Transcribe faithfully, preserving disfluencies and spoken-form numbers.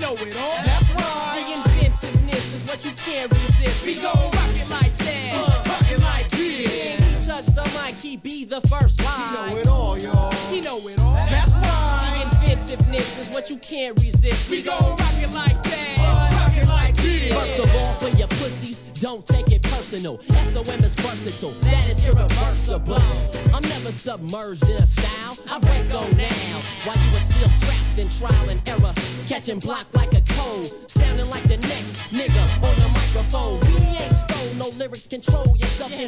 know it all. That's right. The inventiveness is what you can't resist. We gon' rock it like that. Uh, rock it like this. When he touch the mic, he be the first line. He know it all, y'all. He know it all. That's right. The inventiveness is what you can't resist. We gon' rock it like that. Uh, rock it like this. First of all, for your pussies, don't take it personal. S O M is versatile, that is irreversible. I'm never submerged in a style, I break on now. While you were still trapped in trial and error, catching block like a cold, sounding like the next nigga on the microphone. We ain't stole no lyrics, control yourself.